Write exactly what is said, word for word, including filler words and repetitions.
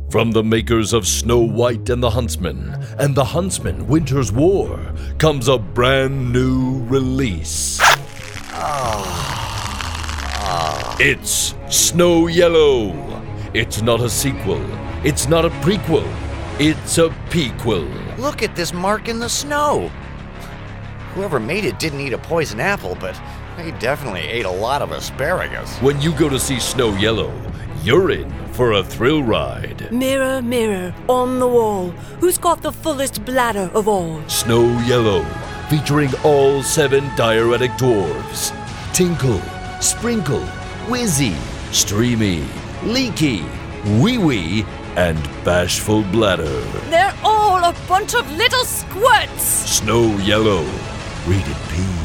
From the makers of Snow White and the Huntsman and the Huntsman Winter's War comes a brand new release. It's Snow Yellow. It's not a sequel. It's not a prequel. It's a pequel. Look at this mark in the snow. Whoever made it didn't eat a poison apple, but they definitely ate a lot of asparagus. When you go to see Snow Yellow, you're in for a thrill ride. Mirror, mirror, on the wall, who's got the fullest bladder of all? Snow Yellow, featuring all seven diuretic dwarves. Tinkle, Sprinkle, Wizzy, Streamy, Leaky, Wee Wee, and Bashful Bladder. They're all a bunch of little squirts! Snow Yellow, rated P.